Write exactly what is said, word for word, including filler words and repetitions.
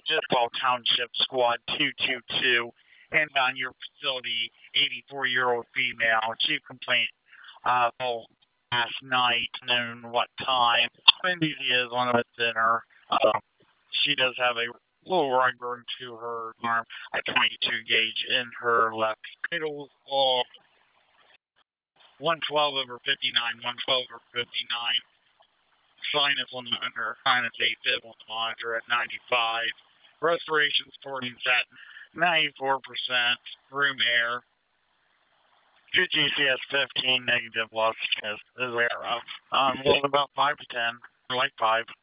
Disball Township Squad two two two. And on your facility, eighty-four-year-old female, chief complaint, uh, oh, last night, noon, what time. Wendy's is on a dinner. Um, she does have a little rug burn to her arm, a twenty-two gauge in her left middle. Oh, one twelve over fifty-nine, one twelve over fifty-nine. Sinus on the under, sinus AFib on the monitor at ninety-five. Respiration supporting at ninety-four percent. Room air. Two G C S fifteen, negative loss is, is air up. Um, well, about five to ten, or like five.